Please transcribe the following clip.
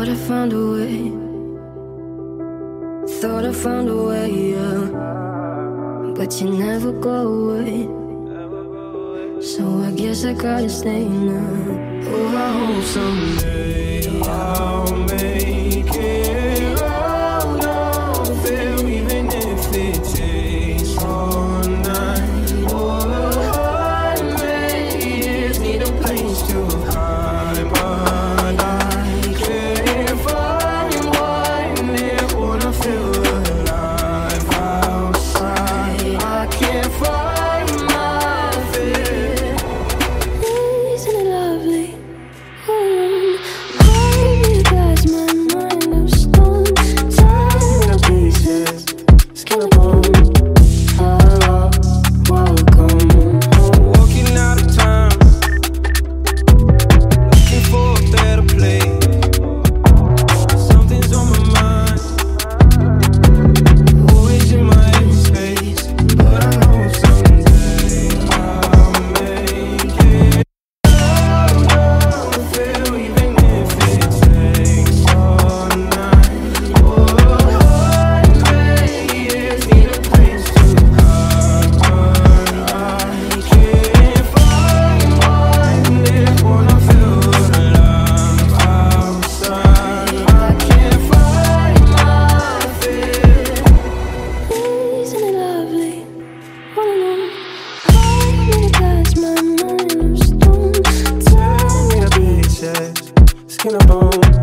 I found a way. Thought I found a way, yeah. But you never go away. So I guess I gotta stay now. Oh, I hope someday I'll make it out of there, even if it takes all night. Oh, 100 years, need a place to hide, but I can't find one there. Wanna feel alive outside. I can't find my fear. Isn't it lovely? Hold me past my mind of stone. Time to pieces, skin and bone. Hello, welcome home. Walking out of time, looking for a better place. Something's on my mind, always in my headspace. But I know someday I'll make it out of there, even if it takes all night. Oh, 100 years, need a place to hide, but I can't find one there. Wanna feel alive outside. I can't find my fear. Isn't it lovely? Wanna know? Hold me past my mind of stone. Time Tell me the pieces, skin and bone.